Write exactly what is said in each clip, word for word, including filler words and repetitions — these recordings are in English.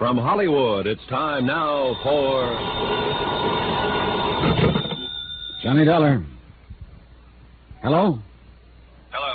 From Hollywood, it's time now for... Johnny Dollar. Hello? Hello.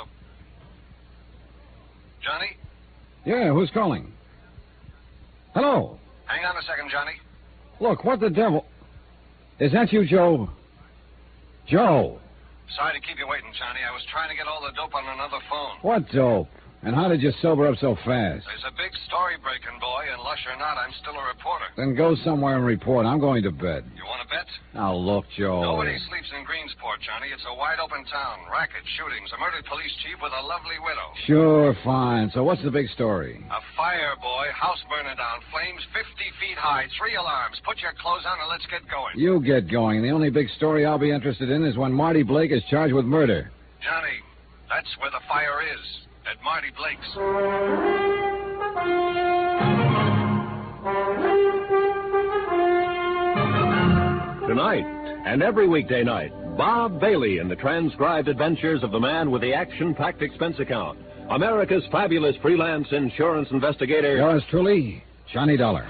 Johnny? Yeah, who's calling? Hello? Hang on a second, Johnny. Look, what the devil... Is that you, Joe? Joe? Sorry to keep you waiting, Johnny. I was trying to get all the dope on another phone. What dope? And how did you sober up so fast? There's a big story breaking, boy, and lush or not, I'm still a reporter. Then go somewhere and report. I'm going to bed. You want to bet? Now, look, Joe. Nobody sleeps in Greensport, Johnny. It's a wide-open town. Racket, shootings, a murdered police chief with a lovely widow. Sure, fine. So what's the big story? A fire, boy. House burning down. Flames fifty feet high. Three alarms. Put your clothes on and let's get going. You get going. The only big story I'll be interested in is when Marty Blake is charged with murder. Johnny, that's where the fire is. At Marty Blake's. Tonight, and every weekday night, Bob Bailey in the transcribed adventures of the man with the action-packed expense account. America's fabulous freelance insurance investigator. Yours truly, Johnny Dollar.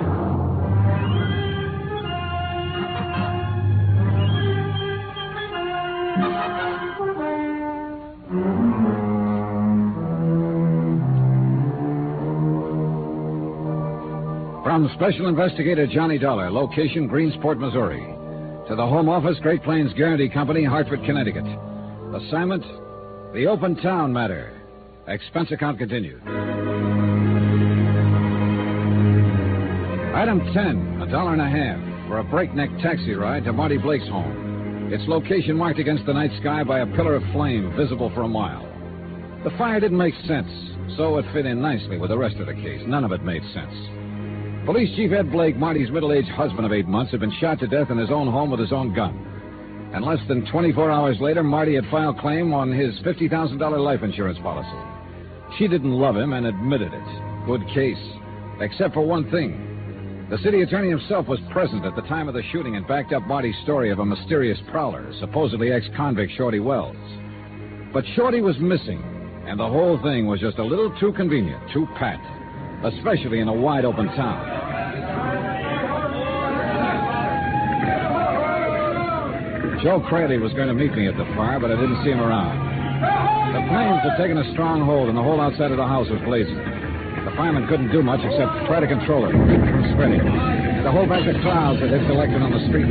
From Special Investigator Johnny Dollar, location Greensport, Missouri, to the Home Office, Great Plains Guarantee Company, Hartford, Connecticut. Assignment, the Open Town Matter. Expense account continued. Item ten, a dollar and a half for a breakneck taxi ride to Marty Blake's home. Its location marked against the night sky by a pillar of flame visible for a mile. The fire didn't make sense, so it fit in nicely with the rest of the case. None of it made sense. Police Chief Ed Blake, Marty's middle-aged husband of eight months, had been shot to death in his own home with his own gun. And less than twenty-four hours later, Marty had filed claim on his fifty thousand dollars life insurance policy. She didn't love him and admitted it. Good case. Except for one thing. The city attorney himself was present at the time of the shooting and backed up Marty's story of a mysterious prowler, supposedly ex-convict Shorty Wells. But Shorty was missing, and the whole thing was just a little too convenient, too pat. Especially in a wide-open town. Joe Crayley was going to meet me at the fire, but I didn't see him around. The flames had taken a strong hold, and the whole outside of the house was blazing. The firemen couldn't do much except try to control it, keep it from spreading, and to hold back the clouds that had collected on the street and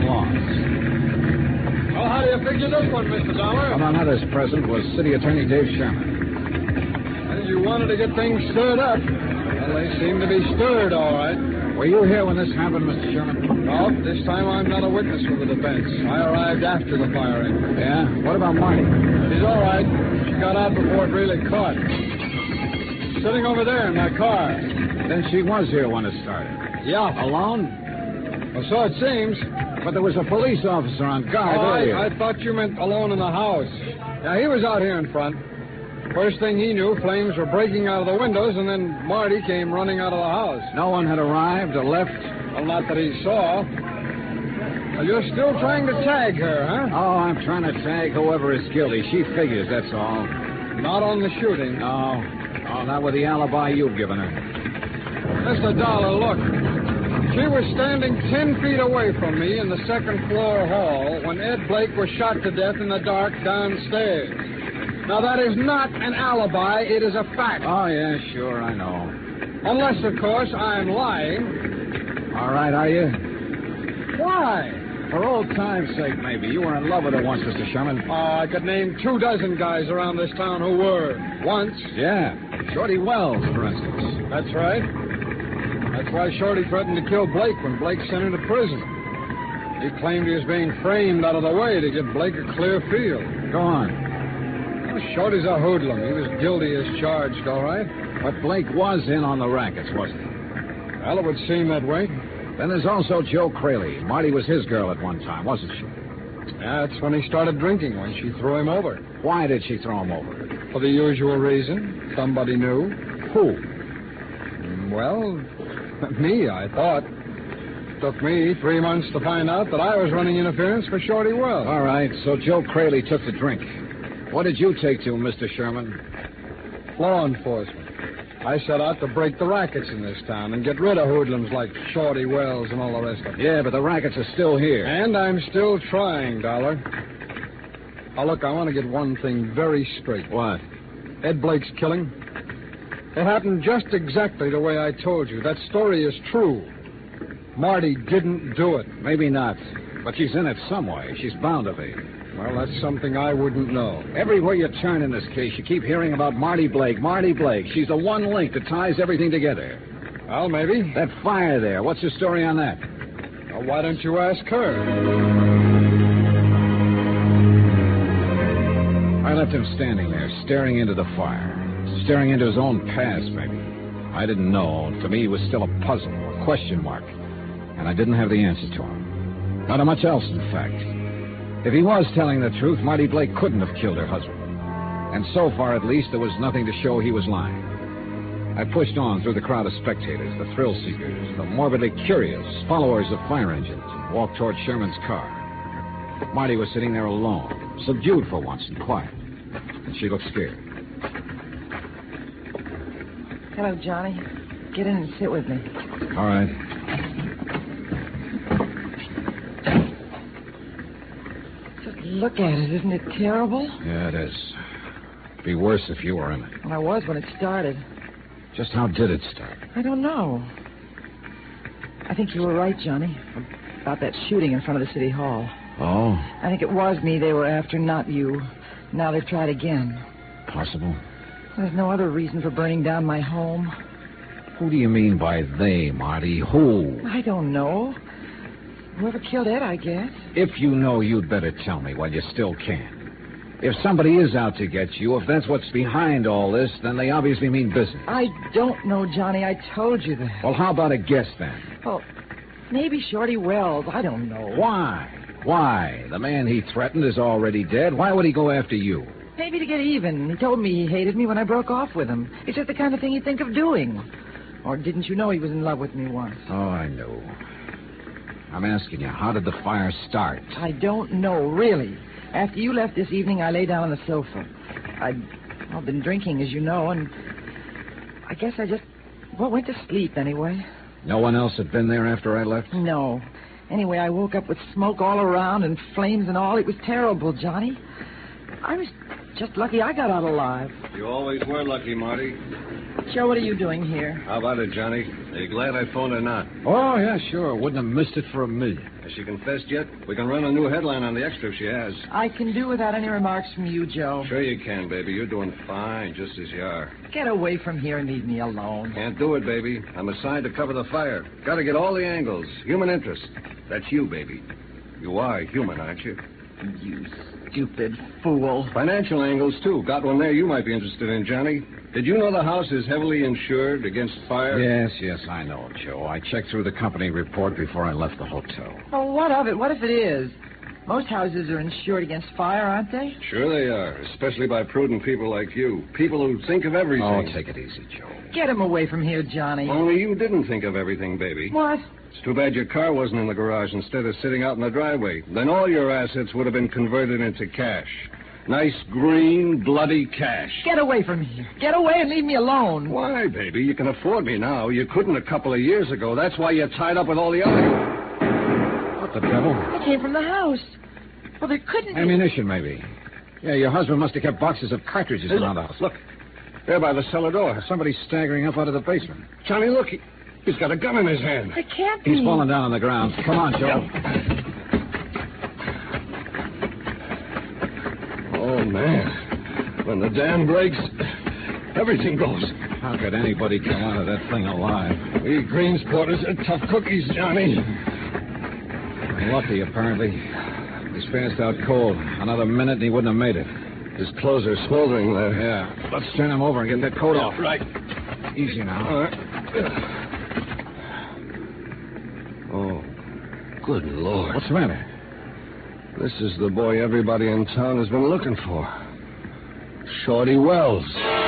lawns. Well, how do you figure this one, Mister Dollar? Among others present was City Attorney Dave Sherman. Well, you wanted to get things stirred up. Well, they seem to be stirred, all right. Were you here when this happened, Mister Sherman? No, this time I'm not a witness for the defense. I arrived after the firing. Yeah? What about Marty? She's all right. She got out before it really caught. Sitting over there in my car. Then she was here when it started. Yeah. Alone? Well, so it seems. But there was a police officer on guard Oh, earlier. I, I thought you meant alone in the house. Yeah, he was out here in front. First thing he knew, flames were breaking out of the windows, and then Marty came running out of the house. No one had arrived or left? Well, not that he saw. Well, you're still trying to tag her, huh? Oh, I'm trying to tag whoever is guilty. She figures, that's all. Not on the shooting. No. No, not with the alibi you've given her. Mister Dollar, look. She was standing ten feet away from me in the second floor hall when Ed Blake was shot to death in the dark downstairs. Now, that is not an alibi. It is a fact. Oh, yeah, sure, I know. Unless, of course, I'm lying. All right, are you? Why? For old time's sake, maybe. You were in love with her once, Mister Sherman. Oh, I could name two dozen guys around this town who were. Once. Yeah. Shorty Wells, for instance. That's right. That's why Shorty threatened to kill Blake when Blake sent him to prison. He claimed he was being framed out of the way to give Blake a clear field. Go on. Shorty's a hoodlum. He was guilty as charged, all right. But Blake was in on the rackets, wasn't he? Well, it would seem that way. Then there's also Joe Crayley. Marty was his girl at one time, wasn't she? That's when he started drinking, when she threw him over. Why did she throw him over? For the usual reason. Somebody knew. Who? Well, me, I thought. Took me three months to find out that I was running interference for Shorty Wells. All right, so Joe Crayley took the drink. What did you take to, Mister Sherman? Law enforcement. I set out to break the rackets in this town and get rid of hoodlums like Shorty Wells and all the rest of them. Yeah, but the rackets are still here. And I'm still trying, Dollar. Now, look, I want to get one thing very straight. What? Ed Blake's killing. It happened just exactly the way I told you. That story is true. Marty didn't do it. Maybe not. But she's in it some way. She's bound to be. Well, that's something I wouldn't know. Everywhere you turn in this case, you keep hearing about Marty Blake, Marty Blake. She's the one link that ties everything together. Well, maybe. That fire there, what's the story on that? Well, why don't you ask her? I left him standing there, staring into the fire. Staring into his own past, maybe. I didn't know. To me, it was still a puzzle, a question mark. And I didn't have the answer to him. Not much else, in fact. If he was telling the truth, Marty Blake couldn't have killed her husband. And so far, at least, there was nothing to show he was lying. I pushed on through the crowd of spectators, the thrill-seekers, the morbidly curious, followers of fire engines, and walked toward Sherman's car. Marty was sitting there alone, subdued for once and quiet. And she looked scared. Hello, Johnny. Get in and sit with me. All right. Just look at it. Isn't it terrible? Yeah, it is. It'd be worse if you were in it. Well, I was when it started. Just how did it start? I don't know. I think you were right, Johnny, about that shooting in front of the city hall. Oh? I think it was me they were after, not you. Now they've tried again. Possible. There's no other reason for burning down my home. Who do you mean by they, Marty? Who? I don't know. Whoever killed Ed, I guess. If you know, you'd better tell me while you still can. If somebody is out to get you, if that's what's behind all this, then they obviously mean business. I don't know, Johnny. I told you that. Well, how about a guess, then? Oh, maybe Shorty Wells. I don't know. Why? Why? The man he threatened is already dead. Why would he go after you? Maybe to get even. He told me he hated me when I broke off with him. It's just the kind of thing he'd think of doing. Or didn't you know he was in love with me once? Oh, I know. I'm asking you, how did the fire start? I don't know, really. After you left this evening, I lay down on the sofa. I'd well, been drinking, as you know, and I guess I just, well, went to sleep anyway. No one else had been there after I left? No. Anyway, I woke up with smoke all around and flames and all. It was terrible, Johnny. I was just lucky I got out alive. You always were lucky, Marty. Joe, what are you doing here? How about it, Johnny? Are you glad I phoned or not? Oh, yeah, sure. Wouldn't have missed it for a million. Has she confessed yet? We can run a new headline on the extra if she has. I can do without any remarks from you, Joe. Sure you can, baby. You're doing fine, just as you are. Get away from here and leave me alone. Can't do it, baby. I'm assigned to cover the fire. Got to get all the angles. Human interest. That's you, baby. You are human, aren't you? You stupid fool. Financial angles, too. Got one there you might be interested in, Johnny. Did you know the house is heavily insured against fire? Yes, yes, I know, Joe. I checked through the company report before I left the hotel. Oh, what of it? What if it is? Most houses are insured against fire, aren't they? Sure they are, especially by prudent people like you. People who think of everything. Oh, take it easy, Joe. Get him away from here, Johnny. Only you didn't think of everything, baby. What? It's too bad your car wasn't in the garage instead of sitting out in the driveway. Then all your assets would have been converted into cash. Nice, green, bloody cash. Get away from here. Get away and leave me alone. Why, baby? You can afford me now. You couldn't a couple of years ago. That's why you're tied up with all the other... What the devil? It came from the house. Well, there couldn't be... Ammunition, maybe. Yeah, your husband must have kept boxes of cartridges Hey, around the look, house. Look, there by the cellar door. Somebody's staggering up out of the basement. Johnny, look. He, he's got a gun in his hand. It can't be. He's fallen down on the ground. Come on, Joe. Oh, man. When the dam breaks, everything goes. How could anybody come out of that thing alive? We Greensporters are tough cookies, Johnny. Lucky, apparently. He's passed out cold. Another minute and he wouldn't have made it. His clothes are smoldering there. Yeah. Let's turn him over and get that coat Yeah, off. right. Easy now. All right. Oh, good Lord. What's the matter? This is the boy everybody in town has been looking for. Shorty Wells.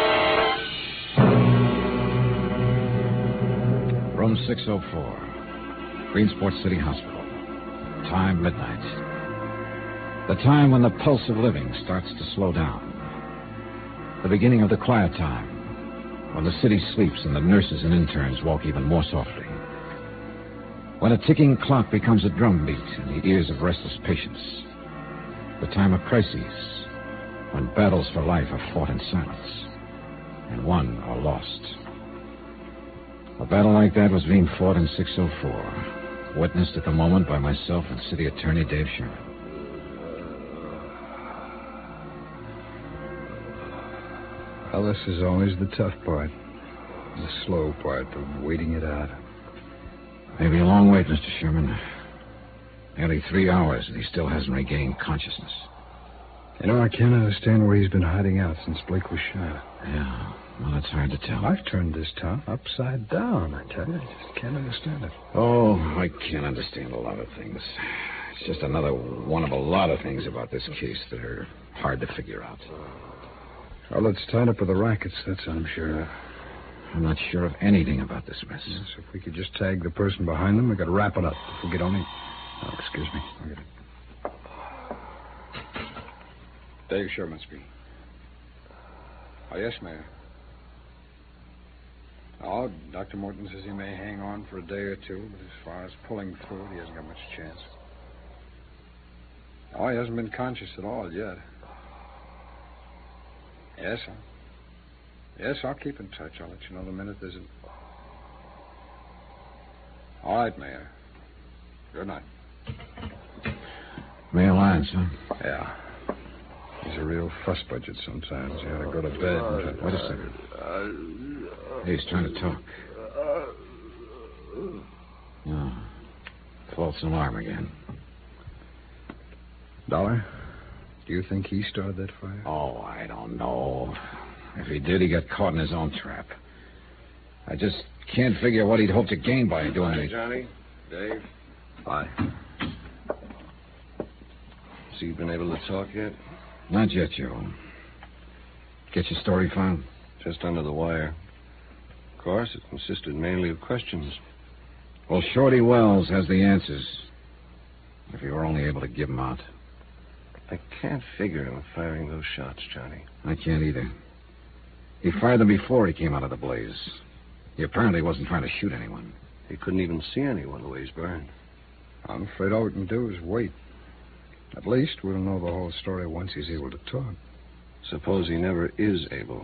Room six oh four. Greensport City Hospital. Time, midnight. The time when the pulse of living starts to slow down. The beginning of the quiet time, when the city sleeps and the nurses and interns walk even more softly. When a ticking clock becomes a drumbeat in the ears of restless patients. The time of crises, when battles for life are fought in silence and won or lost. A battle like that was being fought in six oh four, witnessed at the moment by myself and City Attorney Dave Sherman. Well, this is always the tough part. The slow part of waiting it out. Maybe a long wait, Mister Sherman. Nearly three hours, and he still hasn't regained consciousness. You know, I can't understand where he's been hiding out since Blake was shot. Yeah, well, it's hard to tell. I've turned this town upside down, I tell you. I just can't understand it. Oh, I can't understand a lot of things. It's just another one of a lot of things about this case that are hard to figure out. Well, it's tied up with the rackets, that's I'm sure of. I'm not sure of anything about this mess. Yes, if we could just tag the person behind them, we could wrap it up. If we could only... Oh, excuse me. I'll get it. Dave Sherman speaking. Oh, yes, Mayor. Oh, Doctor Morton says he may hang on for a day or two, but as far as pulling through it, he hasn't got much chance. Oh, he hasn't been conscious at all yet. Yes, I'll... Yes, I'll keep in touch. I'll let you know the minute there's a... All right, Mayor. Good night. Mayor Lyons, huh? Yeah. He's a real fuss budget sometimes. He ought to go to bed. And... Wait a second. Hey, he's trying to talk. No. False alarm again. Dollar, do you think he started that fire? Oh, I don't know. If he did, he got caught in his own trap. I just can't figure what he'd hope to gain by doing Hi, it. Johnny. Dave. Bye. So you've been able to talk yet? Not yet, Joe. Get your story found? Just under the wire. Of course, it consisted mainly of questions. Well, Shorty Wells has the answers. If you were only able to give them out. I can't figure him firing those shots, Johnny. I can't either. He fired them before he came out of the blaze. He apparently wasn't trying to shoot anyone. He couldn't even see anyone the way he's burned. I'm afraid all we can do is wait. At least we'll know the whole story once he's able to talk. Suppose he never is able.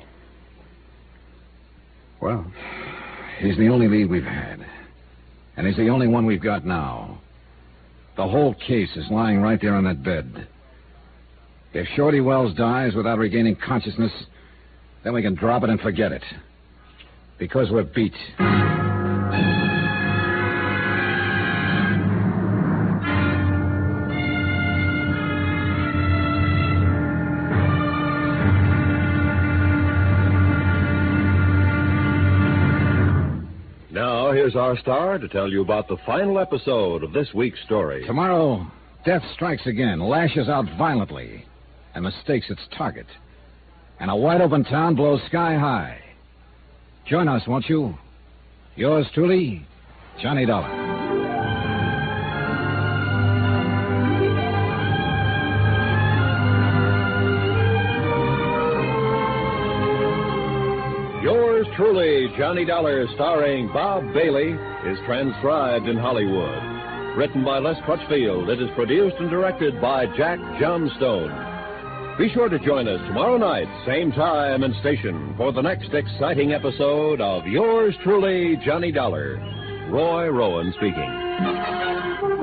Well, he's the only lead we've had. And he's the only one we've got now. The whole case is lying right there on that bed. If Shorty Wells dies without regaining consciousness, then we can drop it and forget it. Because we're beat. Now, here's our star to tell you about the final episode of this week's story. Tomorrow, death strikes again, lashes out violently, and mistakes its target. And a wide-open town blows sky high. Join us, won't you? Yours truly, Johnny Dollar. Yours truly, Johnny Dollar, starring Bob Bailey, is transcribed in Hollywood. Written by Les Crutchfield, it is produced and directed by Jack Johnstone. Be sure to join us tomorrow night, same time and station, for the next exciting episode of Yours truly, Johnny Dollar. Roy Rowan speaking.